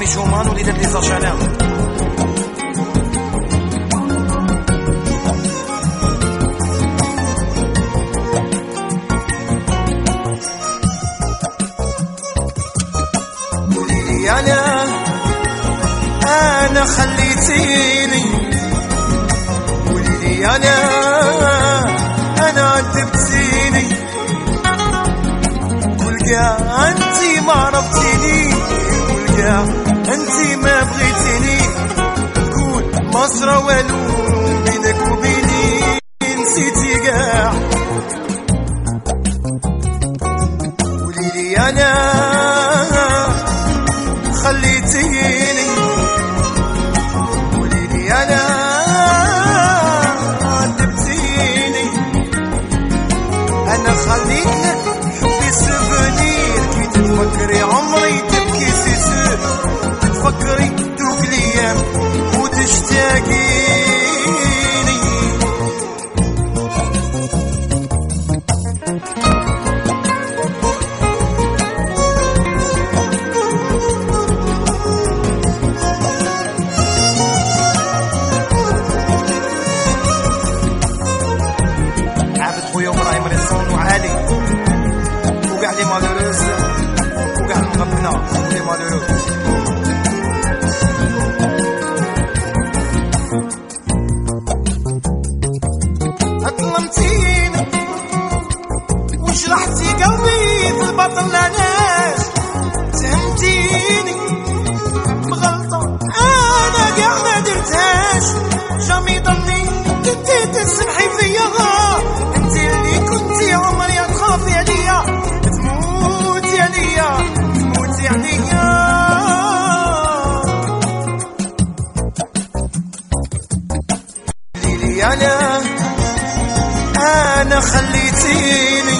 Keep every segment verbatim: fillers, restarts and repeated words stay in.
رامي جومان وليد ليزاجانام. قوليلي انا انا خليتيني، قوليلي انا انا عذبتيني، قول كاع انتي ما عرفتيني، قول كاع انتي ما بغيتيني، تقول ما صرا والو بينك وبيني، نسيتي كاع. قوليلي انا خليتيني، قوليلي انا عذبتيني، انا خليتك حبي سوفونير، كي تتفكري عمري تبكي سيسور، تتفكري دوك الايام وتشتاقيني. خويا ابراهيم ريسون وعلي وكاع لي مالوروز وكاع المغبنه لي مالوروز. ظلمتيني وجرحتي قلبي في البطن، علاش تهمتيني بغلطه انا كاع ما درتهاش، جامي ضلني كنتي تسمحي فيا، كنتي عمري تخافي عليا، تموتي عليا تموتي عليا. قوليلي انا انا خليتيني،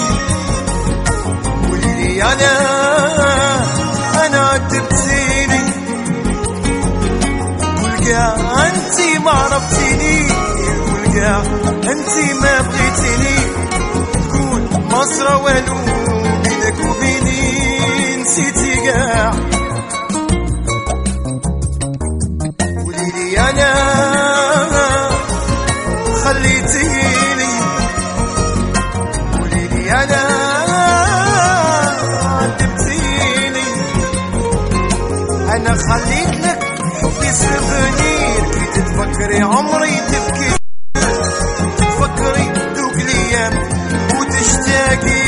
قوليلي انا انا عذبتيني، قول كاع انتي ما عرفتيني، قول كاع انتي ما بغيتيني، ما صرا والو بينك وبيني، نسيتي كاع. قوليلي انا خليتيني، قوليلي انا عذبتيني، انا خليتلك حبي سوفونير، كي تتفكري عمري تبكي، تتفكري دوك الايام وتشتاقيني.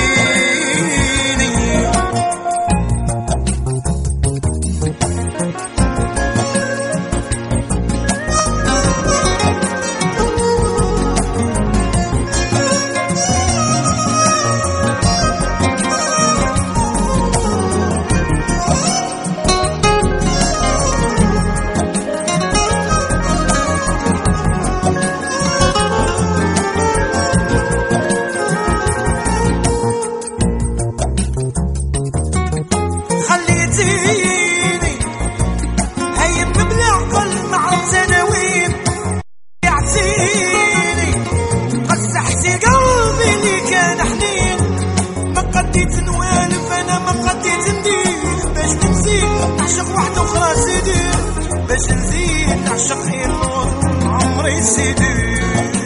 باش نزيد نعشق غير نور عمري سيدي.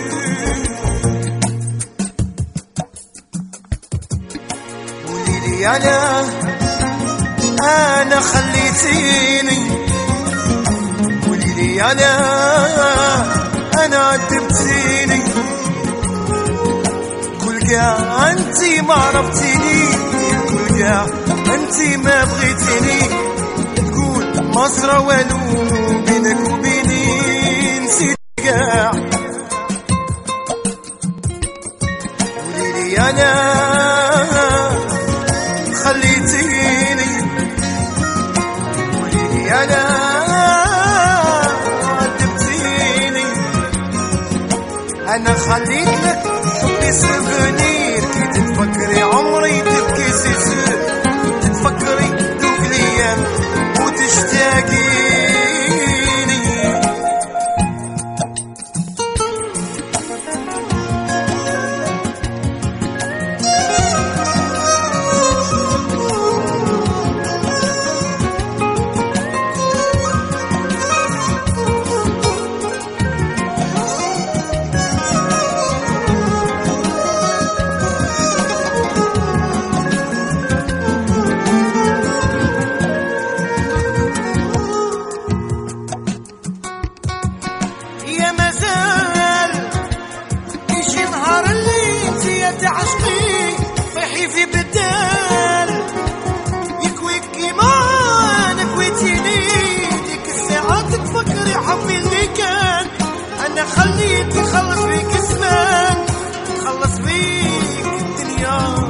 قوليلي انا انا خليتيني، قوليلي انا انا عذبتيني، قول كاع انتي ما عرفتيني، قول كاع انتي ما بغيتيني، ما صرا والو بينك وبيني، نسيت كاع. قوليلي انا خليتيني، قوليلي انا عذبتيني، انا خليتلك حبي سوفونير، كي تتفكري عمري تبكي سيسور، تتفكري دوك الايام وتشتاقيني. فكري حبي اللي كان، انا خليتني خلص فيك زمان، خلص فيك الدنيا.